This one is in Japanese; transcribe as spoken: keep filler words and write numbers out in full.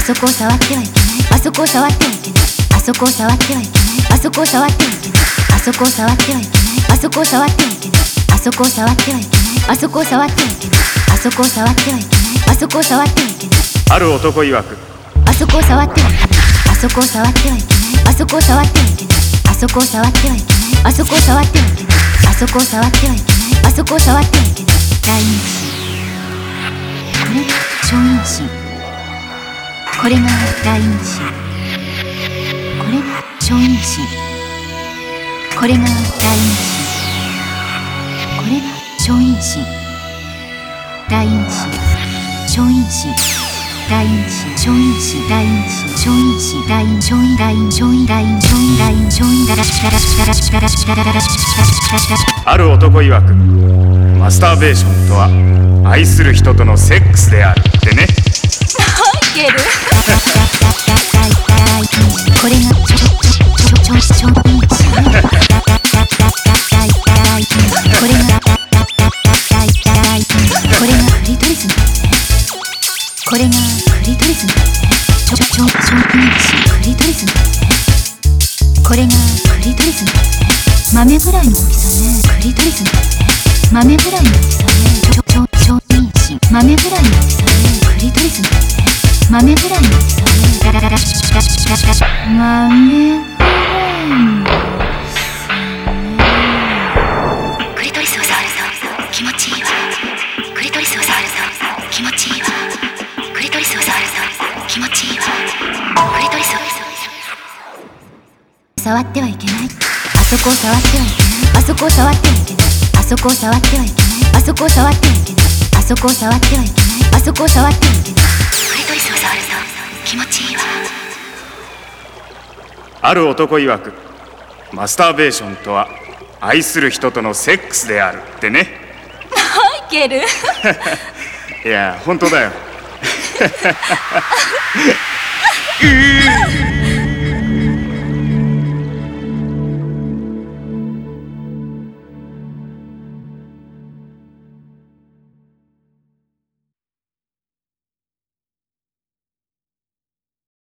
そこを触ってはいけない。あそこを触ってはいけない。あそこを触ってはいけない。あそこを触ってはいけない。あそこを触ってはいけない。あそこを触ってはいけない。あそこを触ってはいけない。あそこを触ってはいけない。あそこを触ってはいけない。あそこを触ってはいけない。 ある男曰く、 あそこを触ってはいけない。あそこを触ってはいけない。あそこを触ってはいけない。あそこを触ってはいけない。あそこを触ってはいけない。あそこを触ってはいけない。あそこを触ってはいけない。第二子、これが小陰子、これが第二子、これが小陰子、これが第二子、これが小陰子、第二子、小陰子、第二子、小陰子、第二子、小陰子、第二小陰、第二小陰、第二小陰、第二小陰、だらしだらしだらしだらしだらしだらし。 ある男曰く、マスターベーションとは愛する人とのセックスであるってね。 いける。これがちょちょちょちょちょこれがこれがクリトリスなんですね。これがクリトリスなんですね。ちょちょちょちょクリトリスなんですね。これがクリトリスなんですね。豆ぐらいの大きさね。クリトリスなんですね。豆ぐらいの大きさね。ちょちょちょ豆ぐらいの大きさね。クリトリスなんですね。豆ぐらいの大きさね。ダラダラシュシュシュシュシュシュ豆ぐらいの大きさね。クリトリスを触ると気持ちいいわ。クリトリスを触ると気持ちいいわ。クリトリスを触ると気持ちいいわ。クリトリスを触ってはいけない。あそこを触ってはいけない。あそこを触ってはいけない。あそこを触ってはいけない。あそこを触ってはいけない。あそこを触ってはいけない。あそこを触ってはいけない。クリトリスを触ると気持ちいいわ。 ある男曰く、マスターベーションとは愛する人とのセックスであるってね。 いける。 いや本当だよ。うー